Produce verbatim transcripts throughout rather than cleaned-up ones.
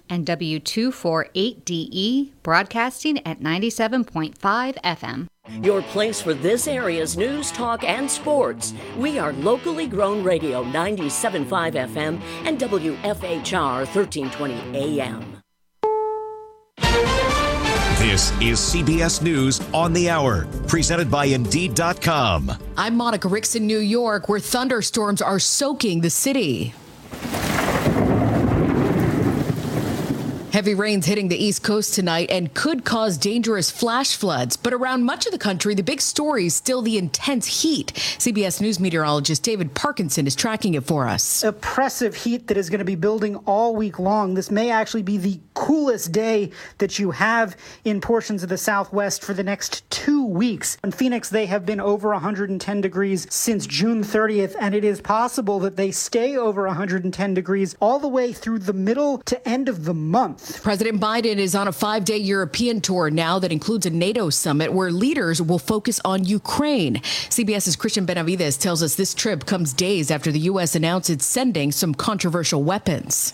and W two forty-eight D E, broadcasting at ninety-seven point five F M. Your place for this area's news, talk, and sports. We are locally grown radio ninety-seven point five F M and W F H R thirteen twenty A M. This is C B S News on the Hour, presented by Indeed dot com. I'm Monica Ricks in New York, where thunderstorms are soaking the city. Heavy rains hitting the East Coast tonight and could cause dangerous flash floods. But around much of the country, the big story is still the intense heat. C B S News meteorologist David Parkinson is tracking it for us. Oppressive heat that is going to be building all week long. This may actually be the coolest day that you have in portions of the Southwest for the next two weeks. In Phoenix, they have been over one hundred ten degrees since June thirtieth, and it is possible that they stay over one hundred ten degrees all the way through the middle to end of the month. President Biden is on a five-day European tour now that includes a NATO summit where leaders will focus on Ukraine. CBS's Christian Benavides tells us this trip comes days after the U S announced it's sending some controversial weapons.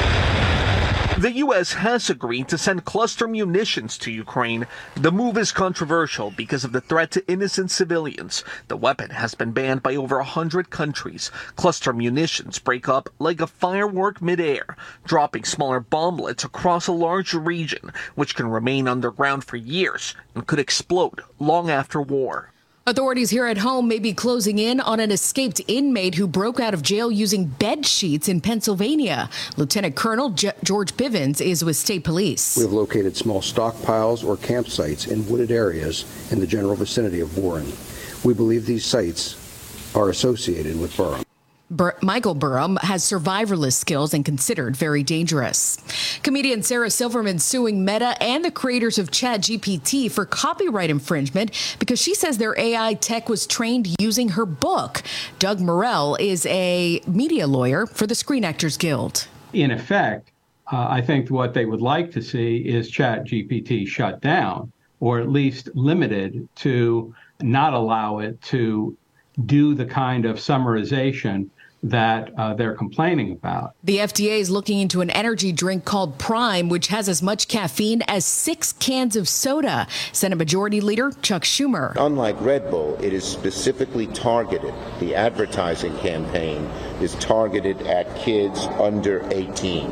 The U S has agreed to send cluster munitions to Ukraine. The move is controversial because of the threat to innocent civilians. The weapon has been banned by over one hundred countries. Cluster munitions break up like a firework midair, dropping smaller bomblets across a large region, which can remain underground for years and could explode long after war. Authorities here at home may be closing in on an escaped inmate who broke out of jail using bed sheets in Pennsylvania. Lieutenant Colonel J- George Bivens is with state police. We have located small stockpiles or campsites in wooded areas in the general vicinity of Warren. We believe these sites are associated with Burham. Bur- Michael Burham has survivalist skills and considered very dangerous. Comedian Sarah Silverman suing Meta and the creators of ChatGPT for copyright infringement because she says their A I tech was trained using her book. Doug Morrell is a media lawyer for the Screen Actors Guild. In effect, uh, I think what they would like to see is ChatGPT shut down, or at least limited to not allow it to do the kind of summarization that uh, they're complaining about. The F D A is looking into an energy drink called Prime, which has as much caffeine as six cans of soda. Senate Majority Leader Chuck Schumer. Unlike Red Bull, it is specifically targeted. The advertising campaign is targeted at kids under eighteen.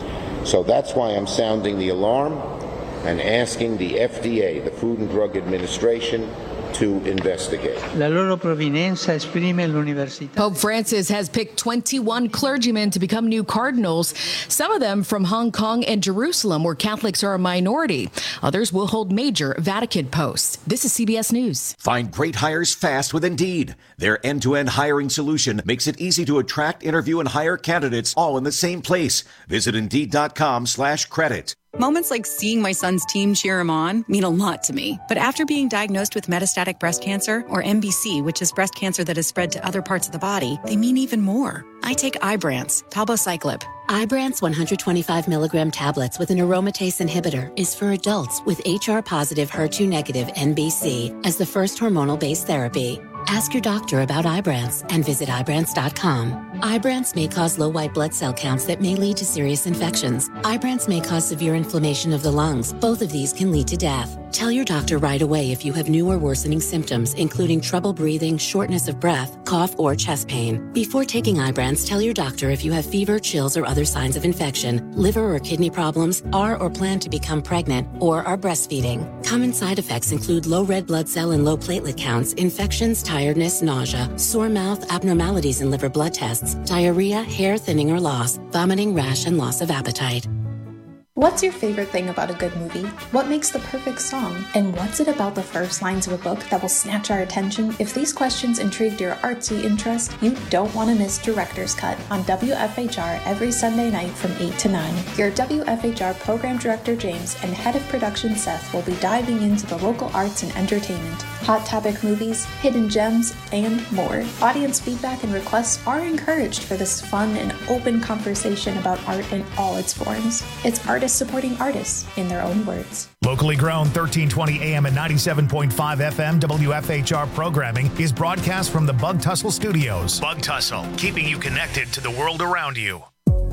So that's why I'm sounding the alarm and asking the F D A, the Food and Drug Administration, to investigate. La loro provenienza esprime l'università. Pope Francis has picked twenty-one clergymen to become new cardinals, some of them from Hong Kong and Jerusalem, where Catholics are a minority. Others will hold major Vatican posts. This is C B S News. Find great hires fast with Indeed. Their end-to-end hiring solution makes it easy to attract, interview, and hire candidates all in the same place. Visit Indeed.com slash credit. Moments like seeing my son's team cheer him on mean a lot to me. But after being diagnosed with metastatic breast cancer, or M B C, which is breast cancer that has spread to other parts of the body, they mean even more. I take Ibrance, palbociclib. Ibrance one hundred twenty-five milligram tablets with an aromatase inhibitor is for adults with H R-positive, H E R two negative M B C as the first hormonal-based therapy. Ask your doctor about Ibrance and visit Ibrance dot com. Ibrance may cause low white blood cell counts that may lead to serious infections. Ibrance may cause severe inflammation of the lungs. Both of these can lead to death. Tell your doctor right away if you have new or worsening symptoms, including trouble breathing, shortness of breath, cough, or chest pain. Before taking Ibrance, tell your doctor if you have fever, chills, or other signs of infection, liver or kidney problems, are or plan to become pregnant, or are breastfeeding. Common side effects include low red blood cell and low platelet counts, infections, tiredness, nausea, sore mouth, abnormalities in liver blood tests, diarrhea, hair thinning or loss, vomiting, rash, and loss of appetite. What's your favorite thing about a good movie? What makes the perfect song? And what's it about the first lines of a book that will snatch our attention? If these questions intrigued your artsy interest, you don't want to miss Director's Cut on W F H R every Sunday night from eight to nine. Your W F H R Program Director James and Head of Production Seth will be diving into the local arts and entertainment, hot topic movies, hidden gems, and more. Audience feedback and requests are encouraged for this fun and open conversation about art in all its forms. It's artists supporting artists in their own words. Locally grown thirteen twenty A M and ninety-seven point five F M W F H R programming is broadcast from the Bug Tussle Studios. Bug Tussle, keeping you connected to the world around you.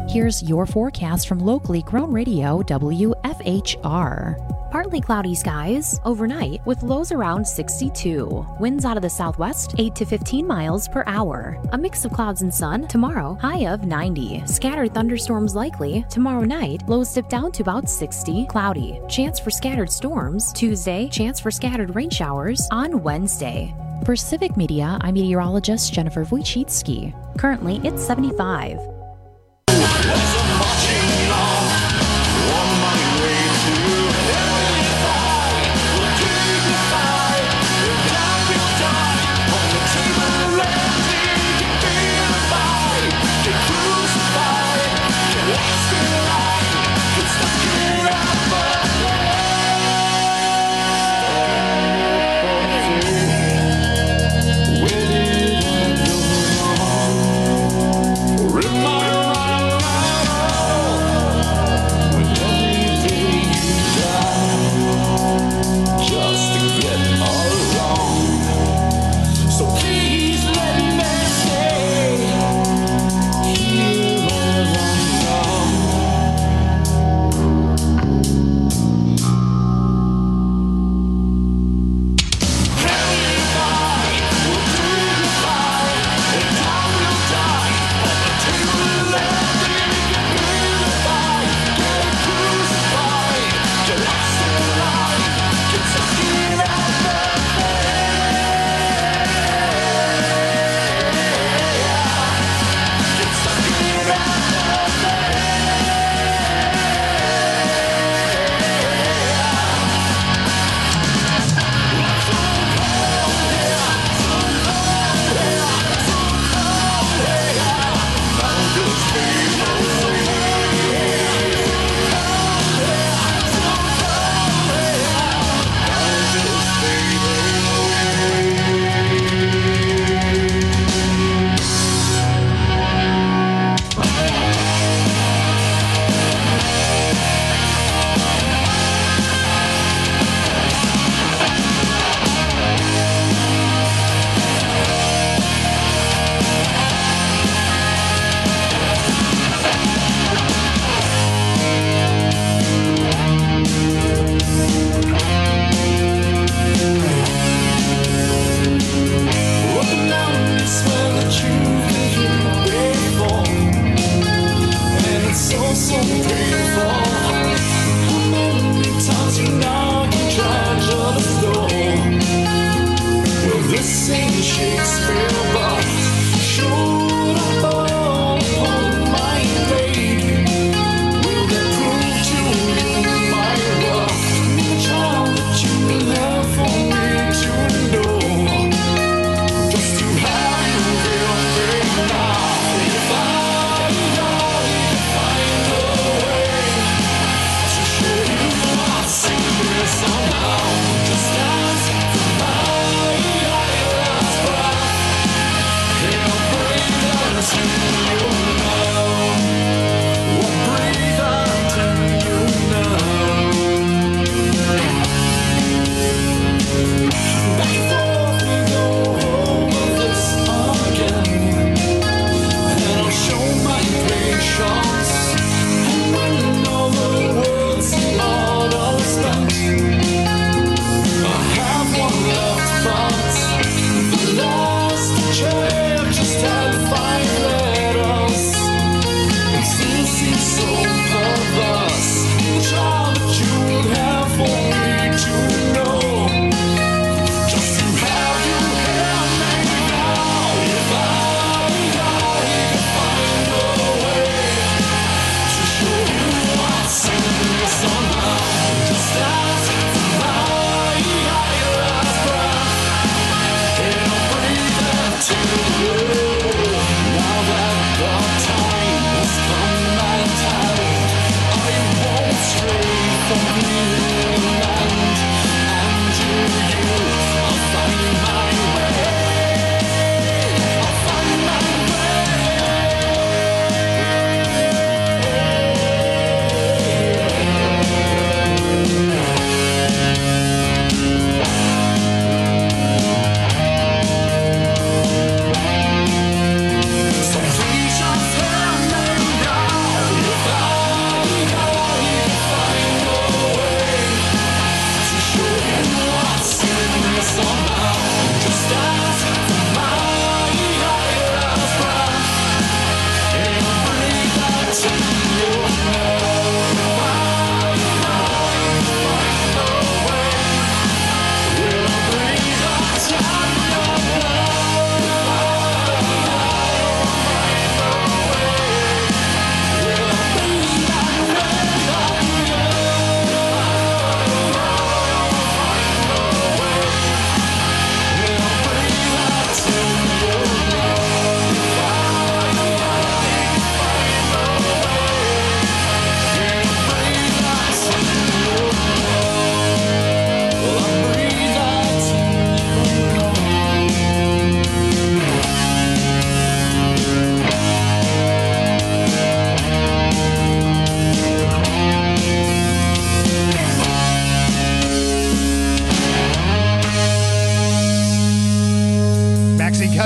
Here's your forecast from locally grown radio W F H R. Partly cloudy skies overnight with lows around sixty-two. Winds out of the southwest eight to fifteen miles per hour. A mix of clouds and sun tomorrow, high of ninety. Scattered thunderstorms likely. Tomorrow night, lows dip down to about sixty. Cloudy. Chance for scattered storms. Tuesday, chance for scattered rain showers on Wednesday. For Civic Media, I'm meteorologist Jennifer Wojcicki. Currently, it's seventy-five. Remind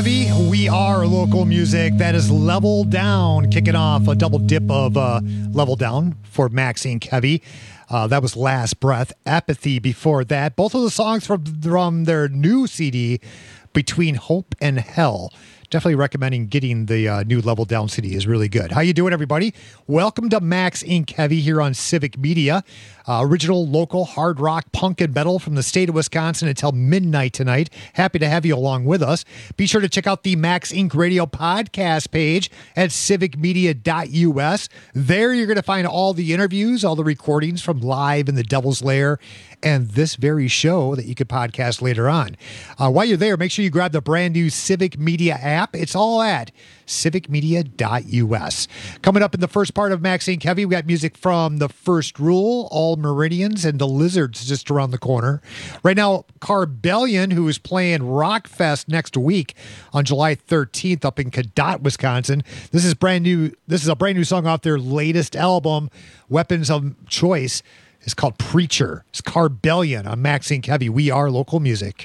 Kevy. We are local music. That is Level Down, kicking off a double dip of uh, Level Down for Maxine Kevy. Uh, that was Last Breath. Apathy before that. Both of the songs from, from their new C D, Between Hope and Hell. Definitely recommending getting the uh, new Level Down C D. Is really good. How you doing, everybody? Welcome to Max Incorporated. Heavy here on Civic Media. Uh, original local hard rock, punk, and metal from the state of Wisconsin until midnight tonight. Happy to have you along with us. Be sure to check out the Max Incorporated Radio podcast page at civic media dot u s. There you're going to find all the interviews, all the recordings from Live in the Devil's Lair, and this very show that you could podcast later on. Uh, while you're there, make sure you grab the brand new Civic Media app. It's all at civic media dot u s. Coming up in the first part of Max Incorporated. Heavy, we got music from The First Rule, All Meridians, and The Lizards just around the corner. Right now, Carbellion, who is playing Rockfest next week on July thirteenth up in Cadott, Wisconsin. This is brand new. This is a brand new song off their latest album, Weapons of Choice. It's called Preacher. It's Carbellion on Max Incorporated. Heavy. We are local music.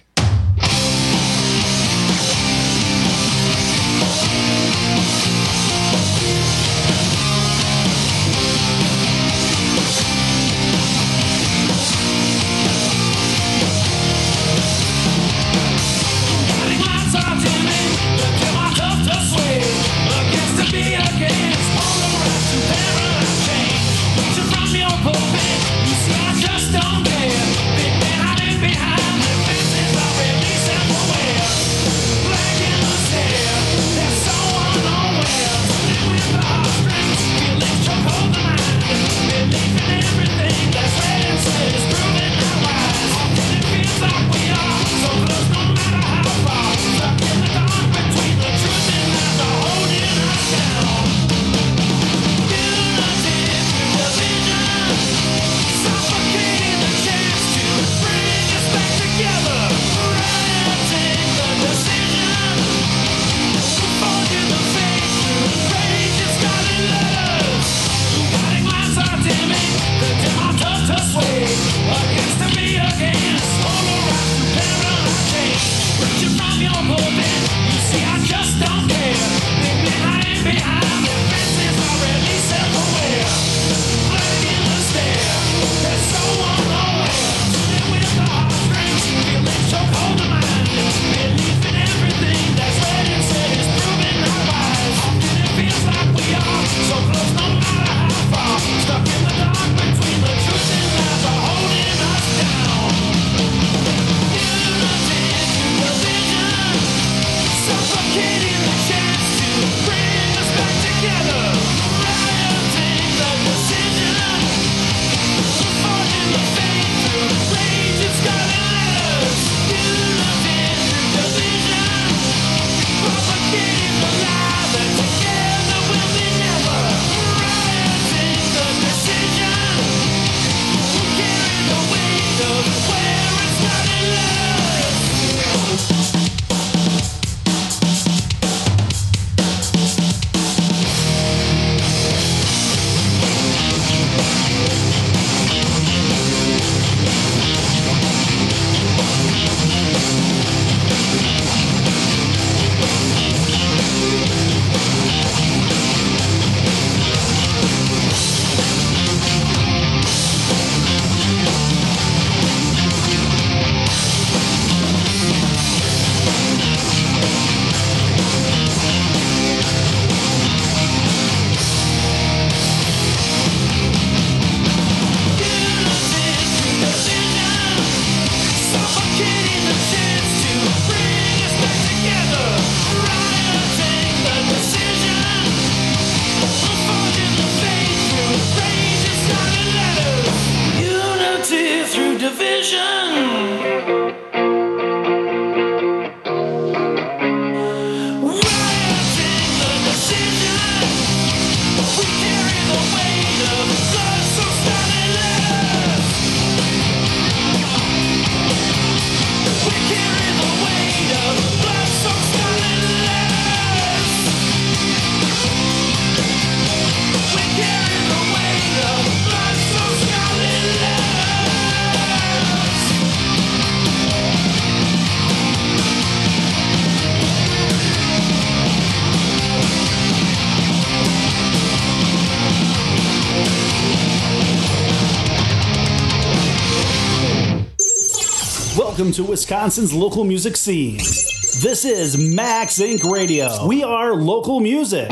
welcome to Wisconsin's local music scene. This is Max Incorporated. Radio. We are local music.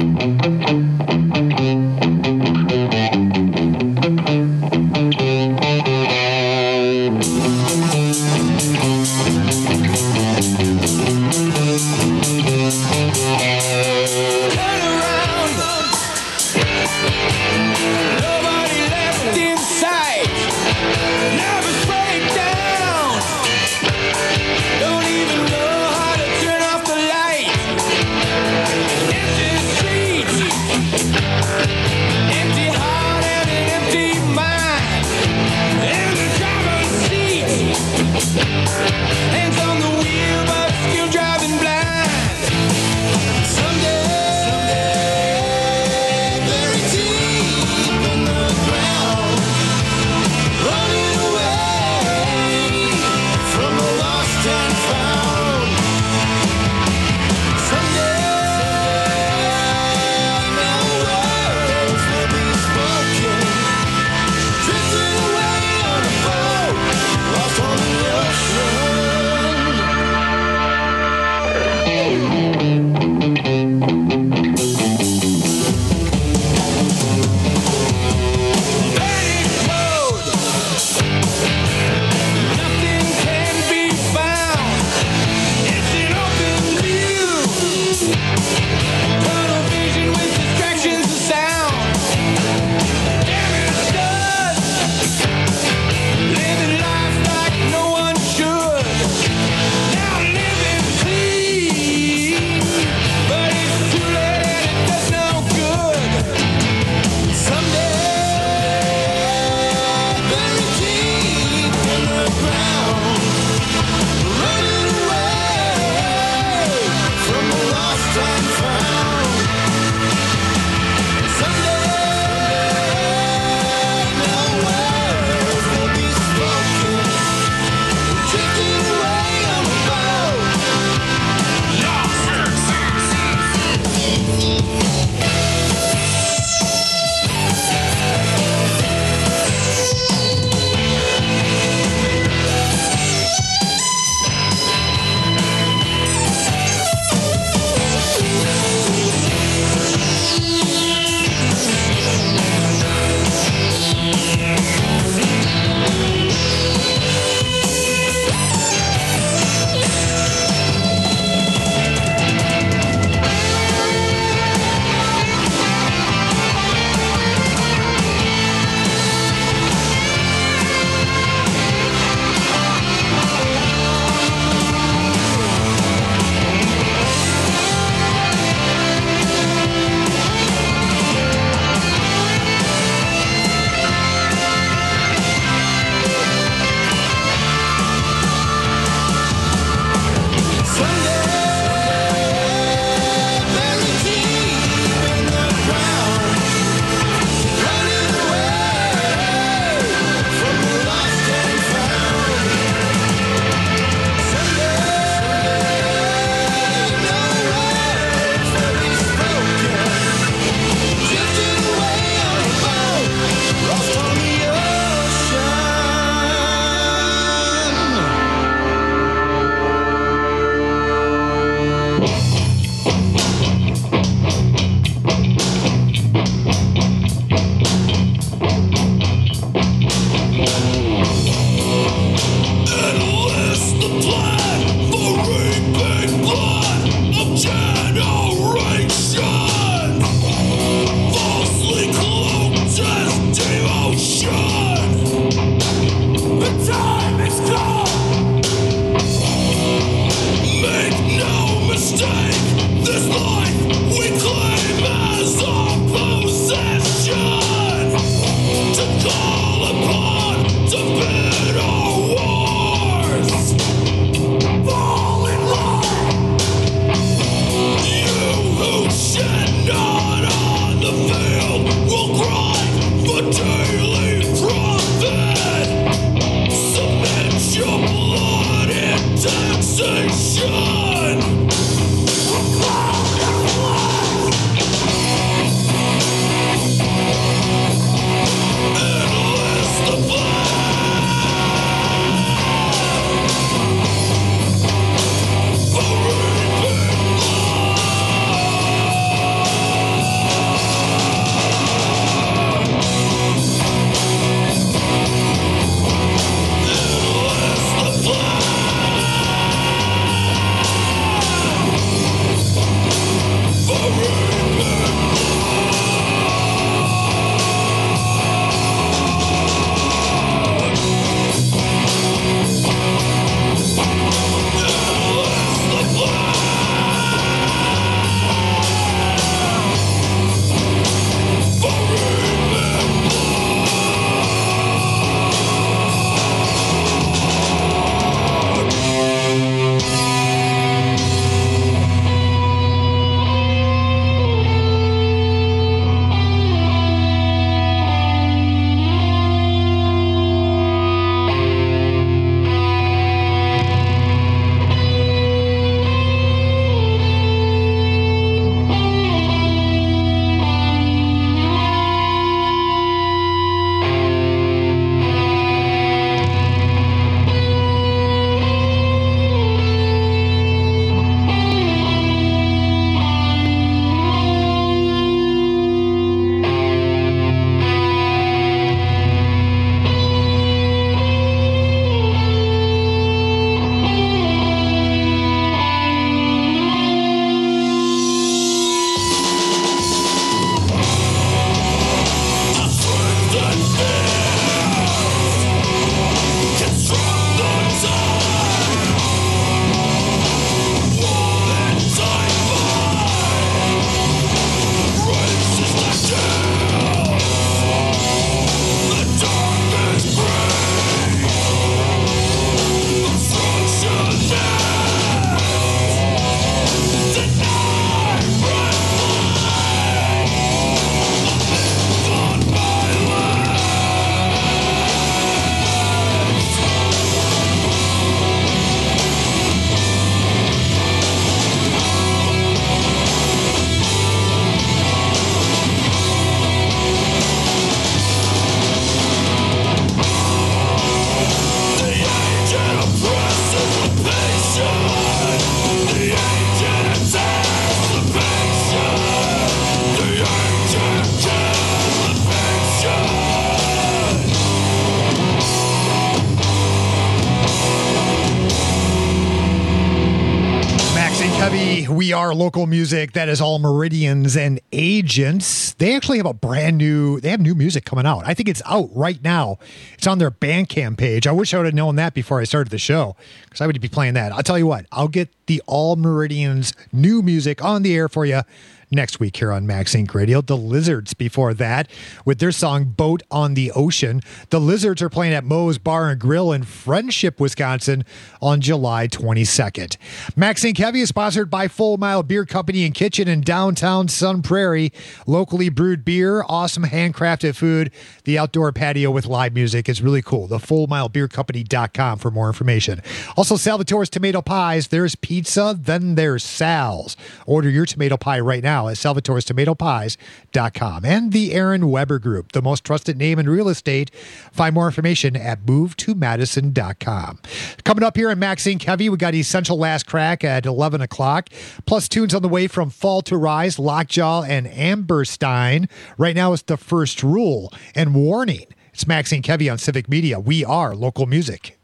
Heavy, we are local music. That is all Meridians and Agents. They actually have a brand new, they have new music coming out. I think it's out right now. It's on their Bandcamp page. I wish I would have known that before I started the show, because I would be playing that. I'll tell you what, I'll get the All Meridians new music on the air for you next week here on Max Inc Radio. The Lizards before that with their song Boat on the Ocean. The Lizards are playing at Moe's Bar and Grill in Friendship, Wisconsin on July twenty-second. Max Inc Heavy is sponsored by Full Mile Beer Company and Kitchen in downtown Sun Prairie. Locally brewed beer, awesome handcrafted food, the outdoor patio with live music is really cool. The full mile beer company dot com for more information. Also, Salvatore's Tomato Pies. There's pizza, then there's Sal's. Order your tomato pie right now at Salvatore's Tomato Pies dot com. And the Aaron Weber Group, the most trusted name in real estate. Find more information at move to madison dot com. Coming up here in Max Inc Heavy, we got Essential Last Crack at eleven o'clock. Plus tunes on the way from Fall to Rise, Lockjaw, and Amberstein. Right now it's The First Rule and Warning. It's Max Inc Heavy on Civic Media. We are local music.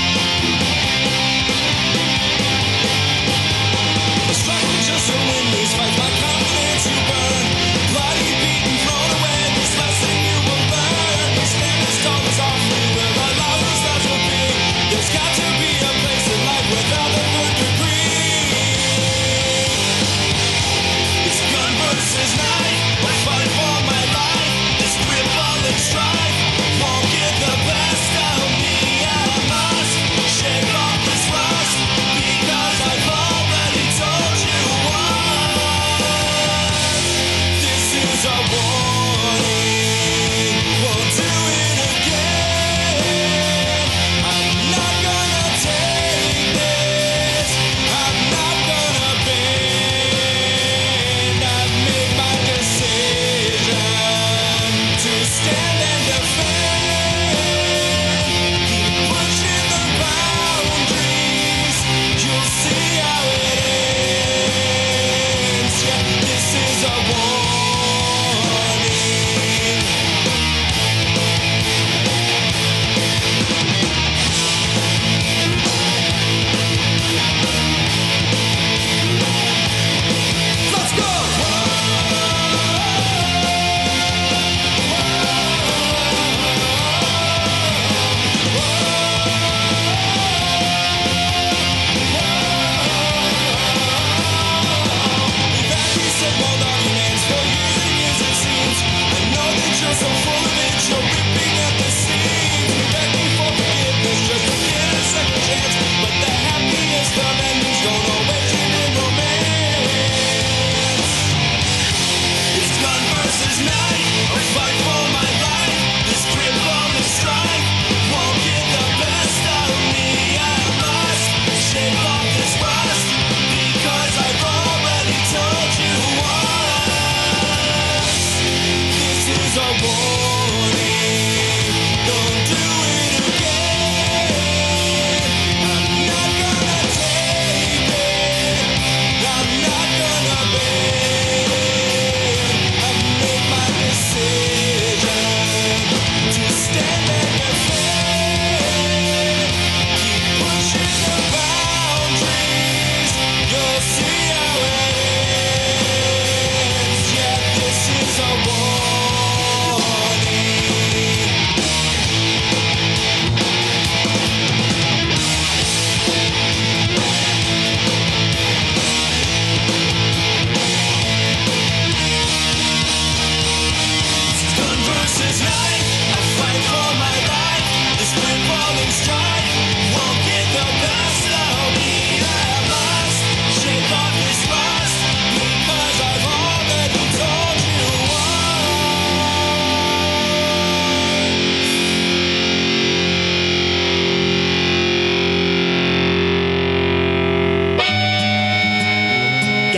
Just a windows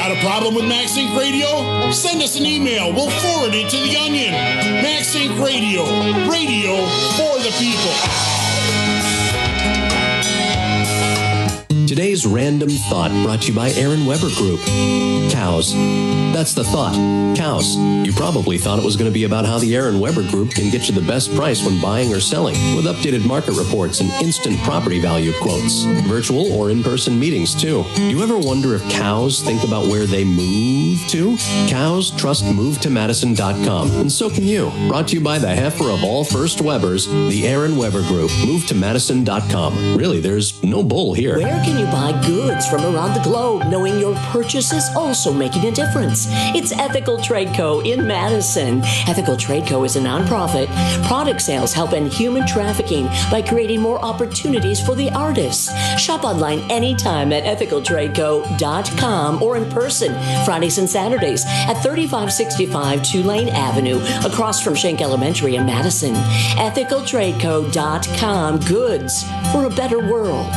Got a problem with MaxInc Radio? Send us an email. We'll forward it to the Onion. MaxInc Radio. Radio for the people. Today's Random Thought brought to you by Aaron Weber Group. Cows. That's the thought. Cows. You probably thought it was going to be about how the Aaron Weber Group can get you the best price when buying or selling, with updated market reports and instant property value quotes. Virtual or in-person meetings, too. Do you ever wonder if cows think about where they move to? Cows trust move to madison dot com, and so can you. Brought to you by the heifer of all first Webers, the Aaron Weber Group. move to madison dot com. Really, there's no bull here. Where can you buy goods from around the globe, knowing your purchase is also making a difference? It's Ethical Trade Co. in Madison. Ethical Trade Co. is a nonprofit. Product sales help end human trafficking by creating more opportunities for the artists. Shop online anytime at ethical trade co dot com or in person Fridays and Saturdays at thirty-five sixty-five Tulane Avenue, across from Schenck Elementary in Madison. ethical trade co dot com. Goods for a better world.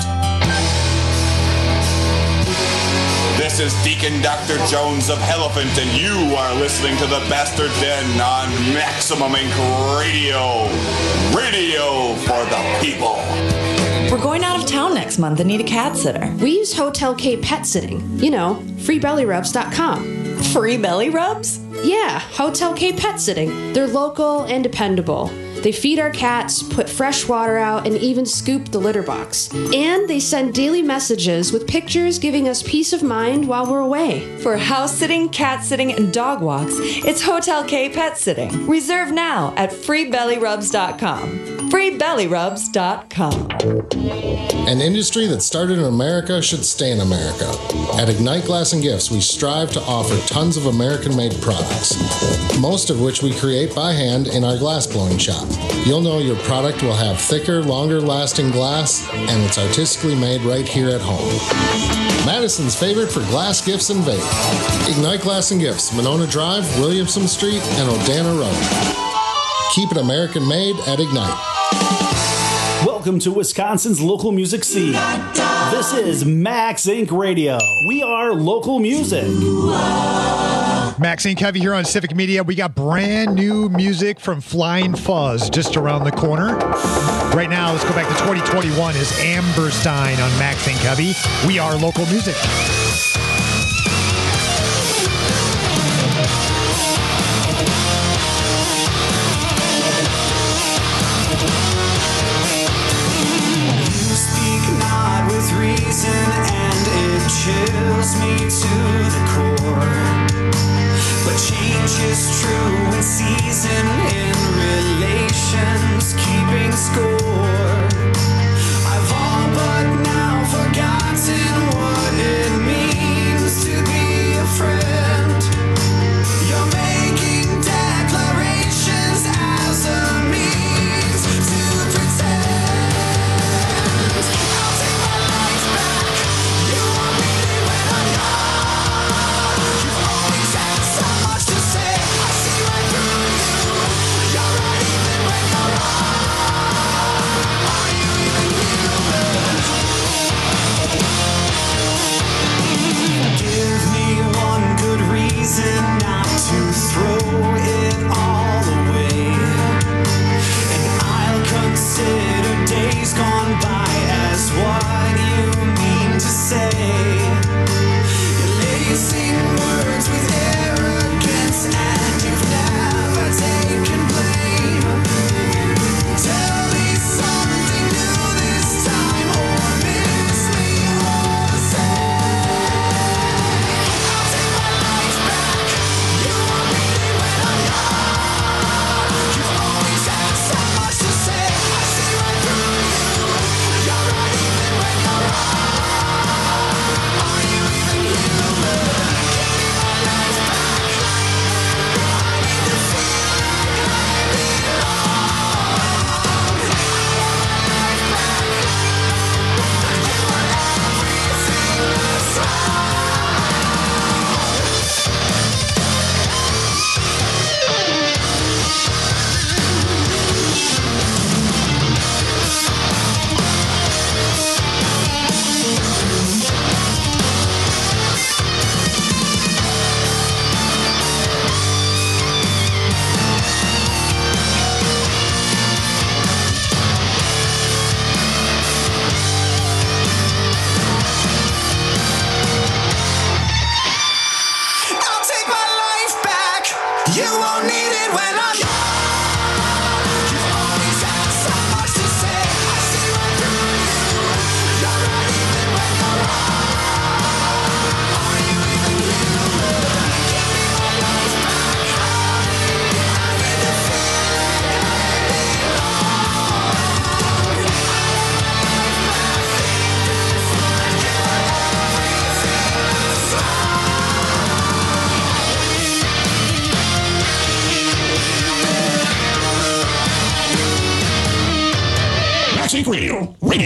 This is Deacon Doctor Jones of Elephant, and you are listening to the Bastard Den on Maximum Ink Radio. Radio for the people. We're going out of town next month and need a cat sitter. We use Hotel K Pet Sitting. You know, free belly rubs dot com. Free belly rubs? Yeah, Hotel K Pet Sitting. They're local and dependable. They feed our cats, put fresh water out, and even scoop the litter box. And they send daily messages with pictures giving us peace of mind while we're away. For house sitting, cat sitting, and dog walks, it's Hotel K Pet Sitting. Reserve now at free belly rubs dot com. free belly rubs dot com. An industry that started in America should stay in America. At Ignite Glass and Gifts, we strive to offer tons of American-made products, most of which we create by hand in our glass blowing shop. You'll know your product will have thicker, longer-lasting glass, and it's artistically made right here at home. Madison's favorite for glass gifts and vape. Ignite Glass and Gifts, Monona Drive, Williamson Street, and Odana Road. Keep it American-made at Ignite. Welcome to Wisconsin's local music scene. This is MaxInc Radio. We are local music. MaxInc Heavy here on Civic Media. We got brand new music from Flying Fuzz just around the corner. Right now, let's go back to twenty twenty-one is Amberstein on MaxInc Heavy. We are local music. Reason and it chills me to the core, but change is true in season, in relations, keeping score. I've all but now forgotten what it means.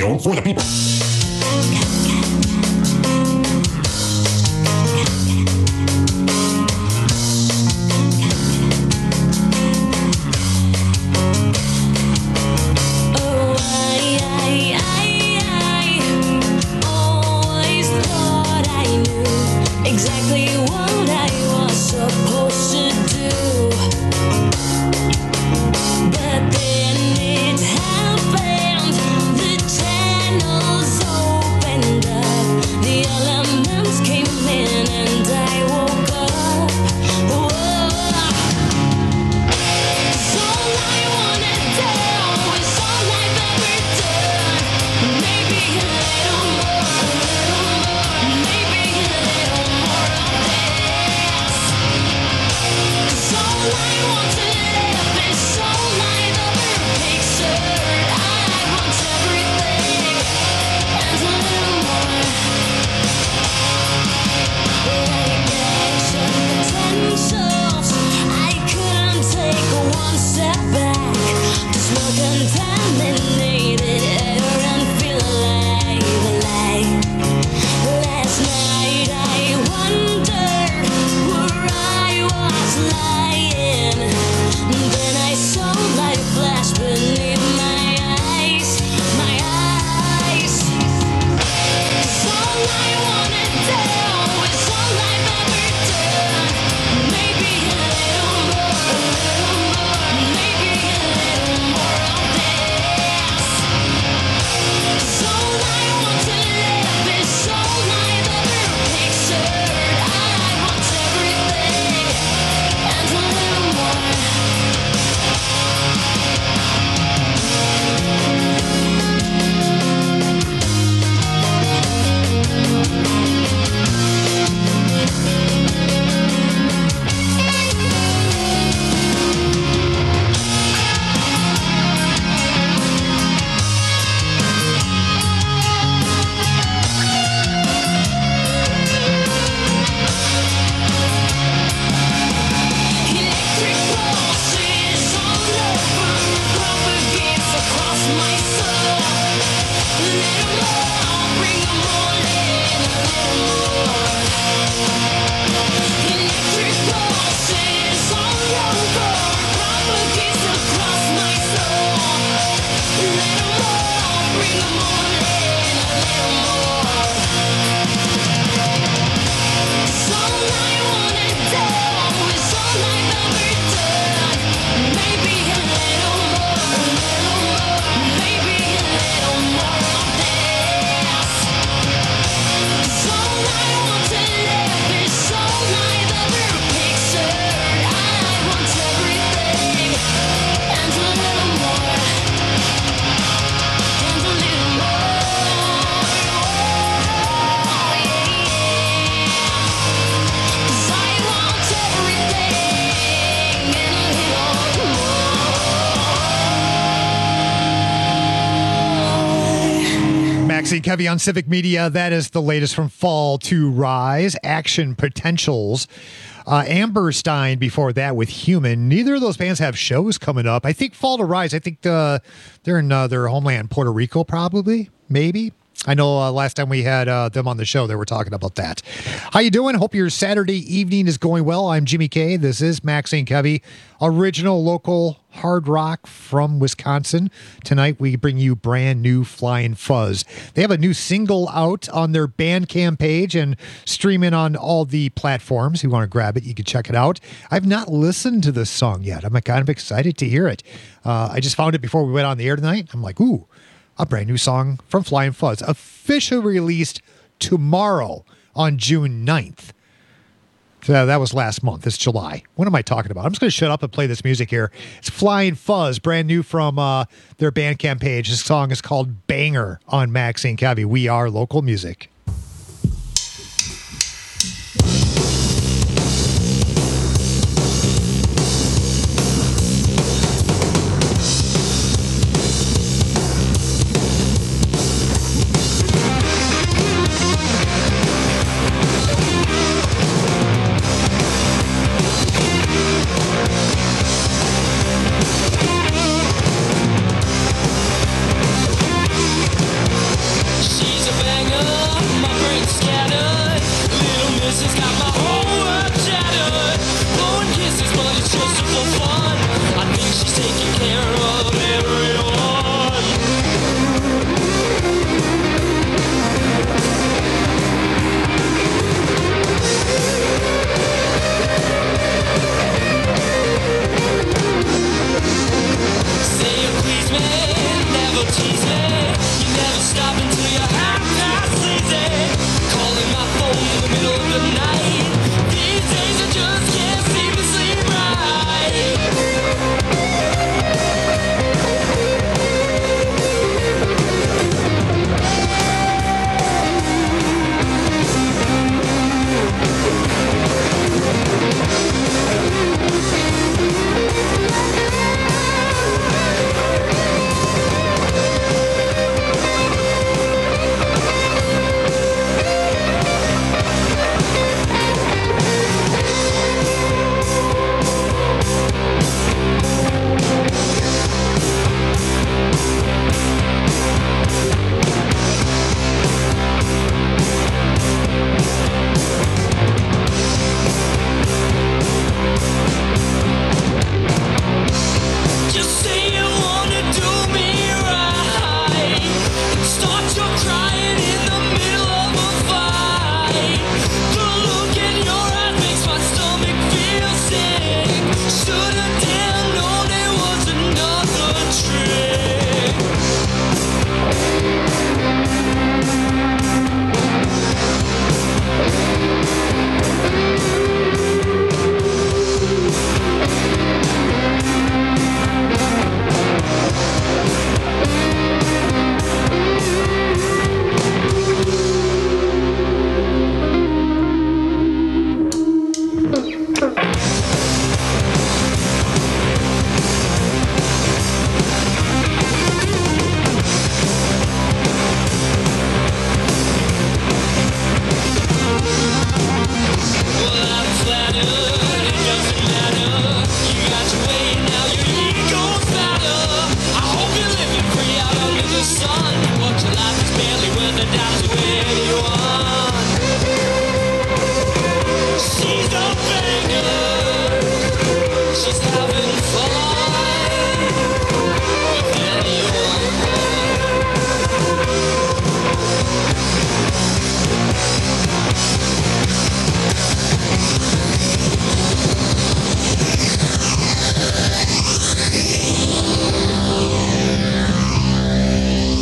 radio for the people. Exactly what I was supposed to do, but then it happened. The channels opened up, the elements came in, and I woke up. Whoa. 'Cause all I wanna do is all I've ever done. Maybe a little more, a little more, maybe a little more of this. 'Cause all I want to live is all I've ever pictured. I want everything and a little more. Like action potentials, I couldn't take one step back. Just more contaminated air and feel alive, alive. Last night I wondered where I was lying. Then I saw light flash beneath my eyes, my eyes. 'Cause all I wanna do is all I've ever done. Maybe a little more, a little more, maybe a little more of this. 'Cause all I want to live is all I've ever pictured. I want everything and a little more. Electric pulses all over, propagates across my soul. A little more, bring them all in, a little more. Electric pulses all over, propagates across my soul. A little more, bring them all in, a little more. 'Cause all I wanna do is all I've ever done. Maybe a little more, a little more, maybe a little more of this. 'Cause all I want to live is all I've ever pictured. I want everything and a little more, and a little more. Oh, yeah, yeah. 'Cause I want everything and a little more. Maxine Kevy on Civic Media. That is the latest from Fall to Rise. Action Potentials. Uh, Amberstein before that with Human. Neither of those bands have shows coming up. I think Fall to Rise, I think uh, they're in uh, their homeland, Puerto Rico, probably, maybe. I know uh, last time we had uh, them on the show, they were talking about that. How you doing? Hope your Saturday evening is going well. I'm Jimmy K. This is Maxine Kevy, original local hard rock from Wisconsin. Tonight we bring you brand new Flying Fuzz. They have a new single out on their Bandcamp page and streaming on all the platforms. If you want to grab it, you can check it out. I've not listened to this song yet. I'm kind of excited to hear it. Uh, I just found it before we went on the air tonight. I'm like, ooh. A brand new song from Flying Fuzz, officially released tomorrow on June ninth. So that was last month. It's July. What am I talking about? I'm just going to shut up and play this music here. It's Flying Fuzz, brand new from uh, their Bandcamp page. This song is called Banger on Maxine Kevy. We are local music. We'll be right back.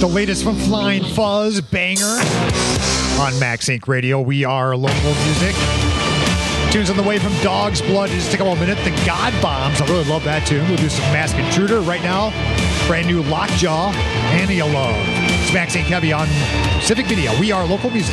latest from Flying Fuzz, Banger, on Max Inc Radio. We are local music. Tunes on the way from Dog's Blood. Just take a minute. The God Bombs. I really love that tune. We'll do some Mask Intruder right now. Brand new Lockjaw, Annie Love. It's Max Inc Heavy on Pacific Video. We are local music.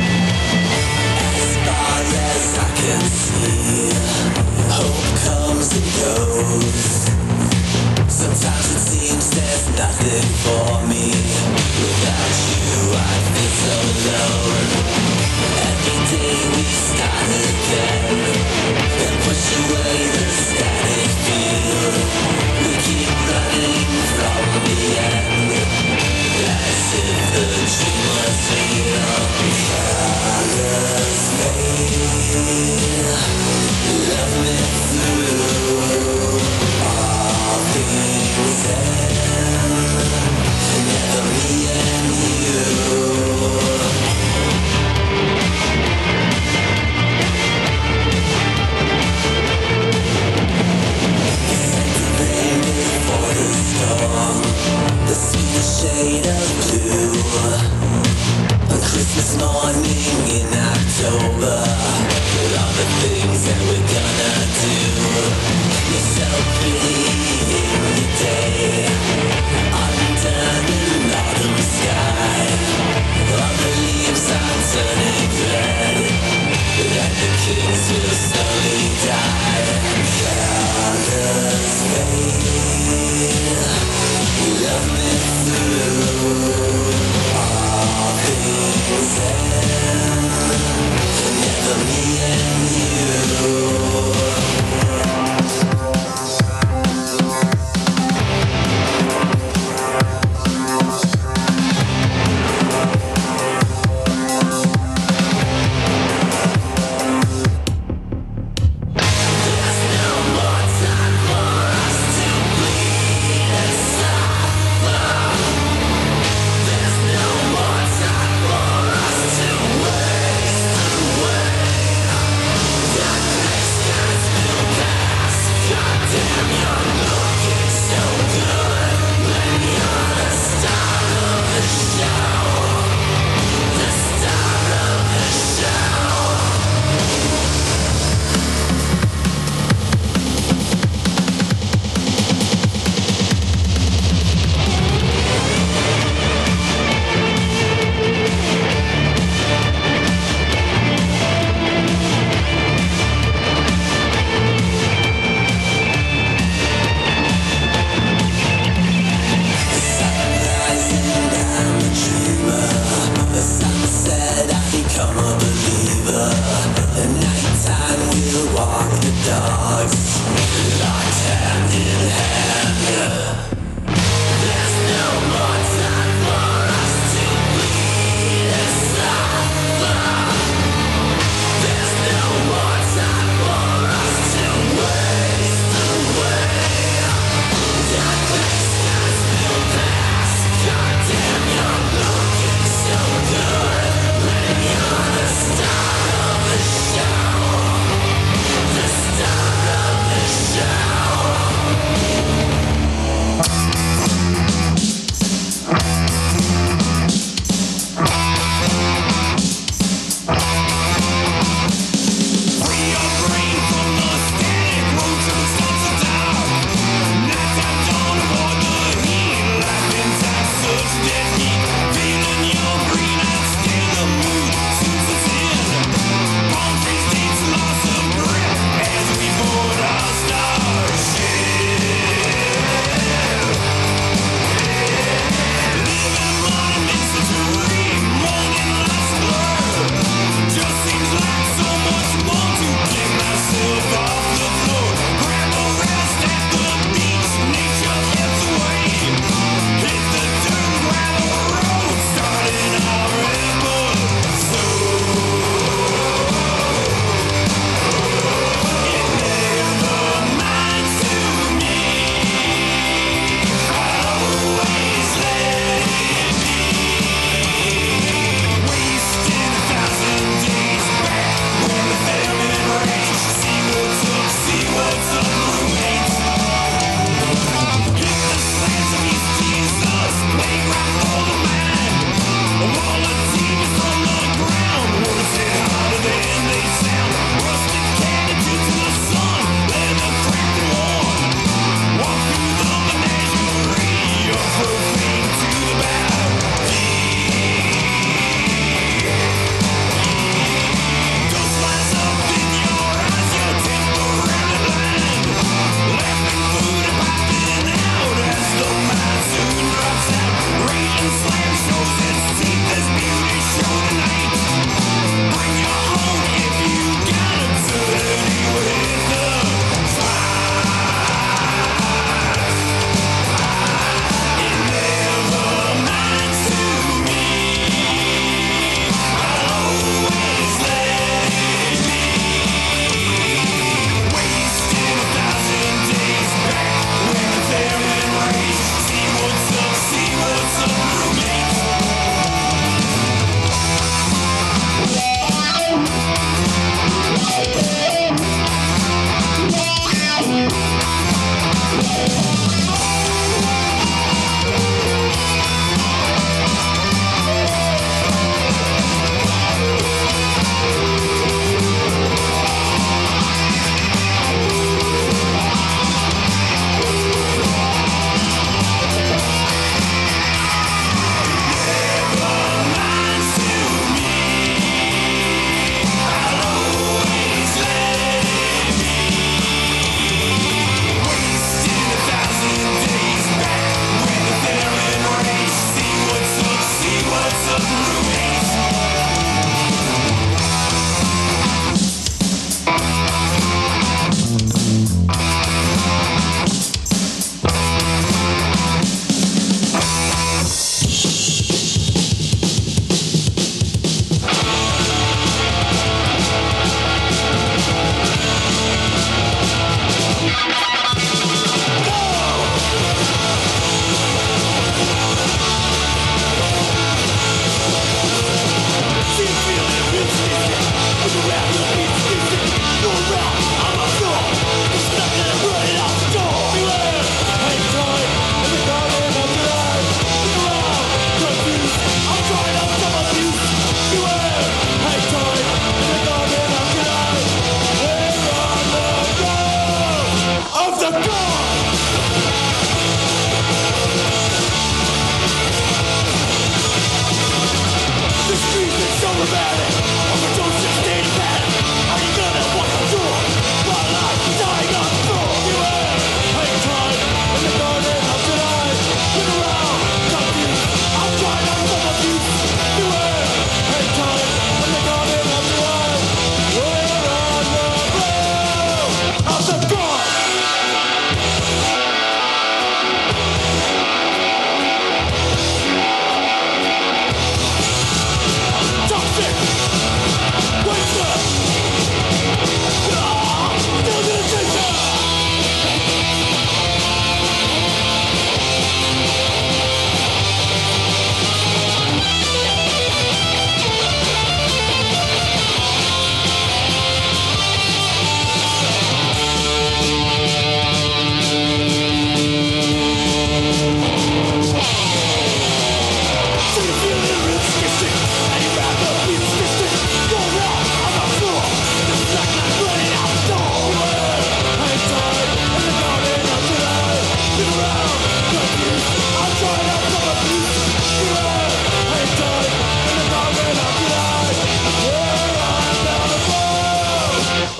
As far as I can see, hope comes and goes. Sometimes it seems there's nothing for me. Without you, I feel so alone. Every day we start again and push away the static feel. We keep running from the end, as if the dream was real. Colors fade, love me through all things end. Never me and you. The sweetest shade of blue on Christmas morning in October. All the things that we're gonna do. You're so pretty in the day, under an autumn sky. All the leaves are turning red, and the kids will slowly die. Colors fade, love me through all things end. Never me and you.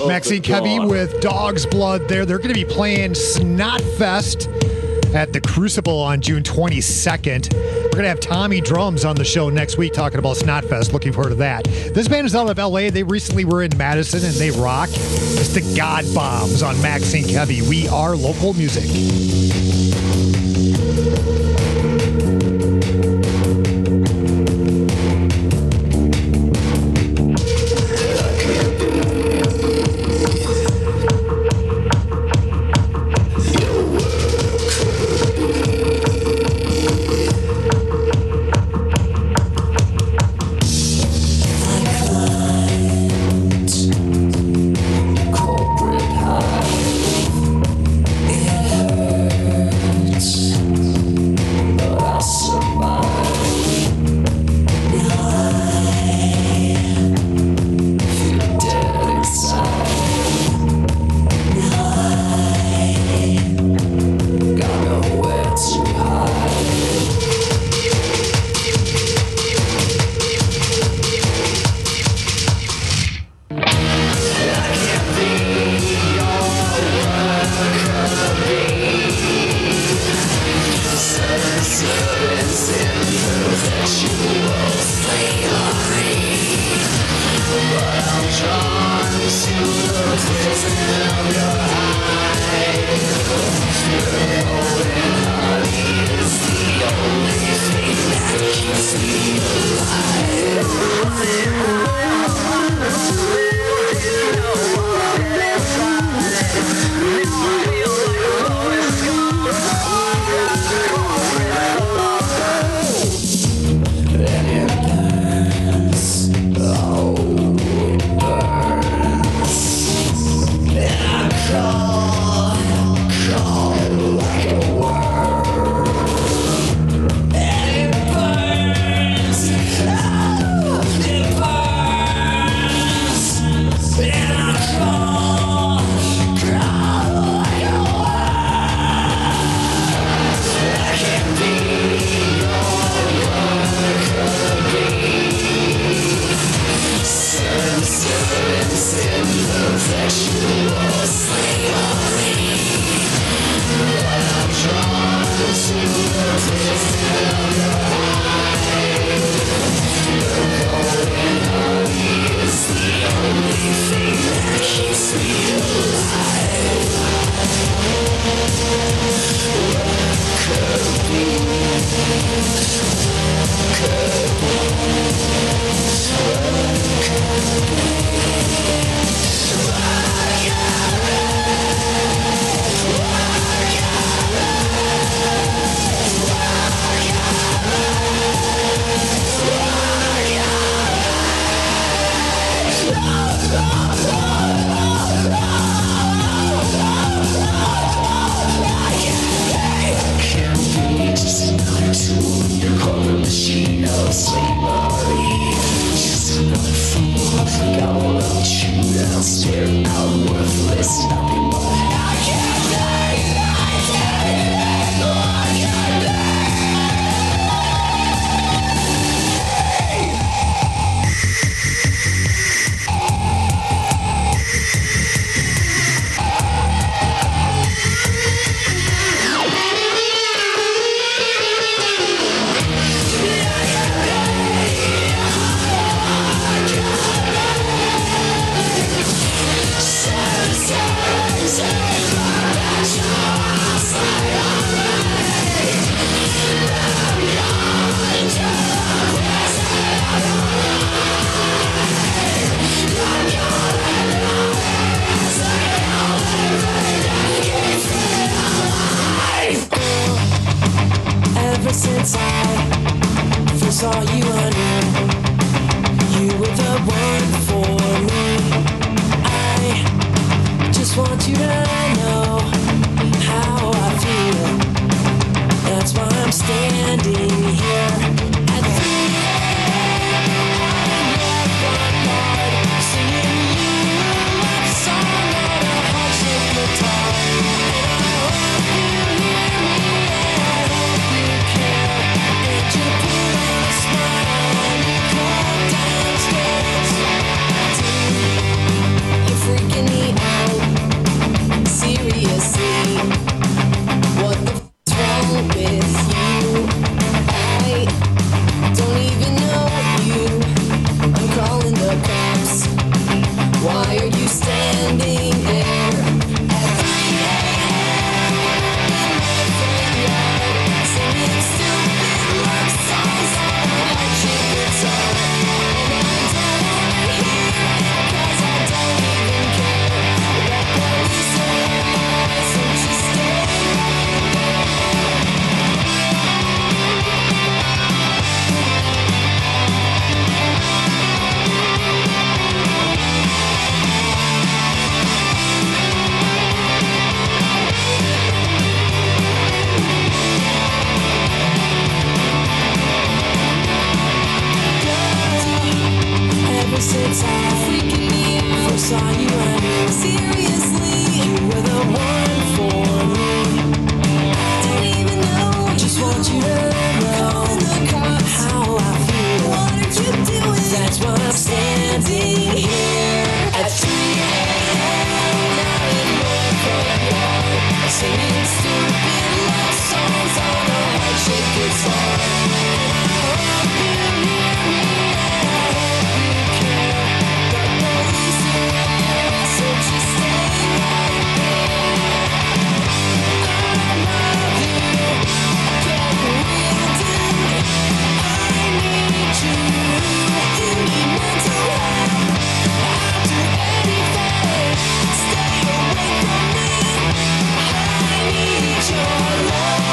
Maxine Kevy with Dog's Blood there. They're going to be playing Snotfest at the Crucible on June twenty-second. We're going to have Tommy Drums on the show next week talking about Snotfest. Looking forward to that. This band is out of L A. They recently were in Madison and they rock. It's the God Bombs on Maxine Kevy. We are local music. Want you to know Seriously, you were the one for me. Don't even know. Just want you to know how I feel. What are you doing? That's why I'm standing here at three a.m. Now in my front yard, singing stupid love songs on a heart-shaped guitar. And I hope you hear me, and I hope you care. But no reason there, so just stay right there. I love you, get real, dude. I need you. You need mental help. I'll do anything. Stay away from me. I need your love.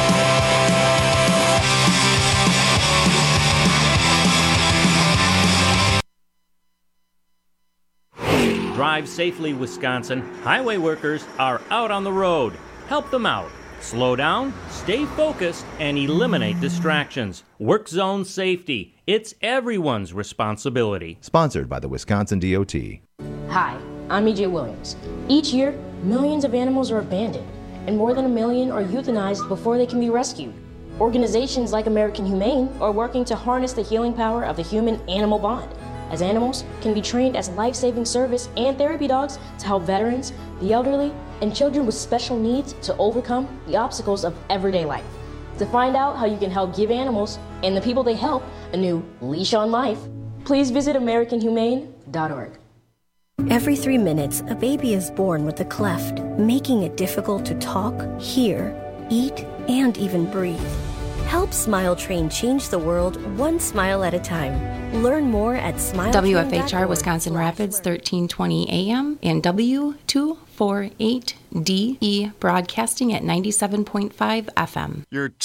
Drive safely, Wisconsin. Highway workers are out on the road. Help them out. Slow down, stay focused, and eliminate distractions. Work zone safety. It's everyone's responsibility. Sponsored by the Wisconsin D O T. Hi, I'm E J Williams. Each year, millions of animals are abandoned, and more than a million are euthanized before they can be rescued. Organizations like American Humane are working to harness the healing power of the human-animal bond, as animals can be trained as life-saving service and therapy dogs to help veterans, the elderly, and children with special needs to overcome the obstacles of everyday life. To find out how you can help give animals and the people they help a new leash on life, please visit american humane dot org. Every three minutes, a baby is born with a cleft, making it difficult to talk, hear, eat, and even breathe. Help Smile Train change the world one smile at a time. Learn more at smile train dot org. W F H R Wisconsin Rapids, thirteen twenty A M and W two forty-eight D E broadcasting at ninety-seven point five F M. You're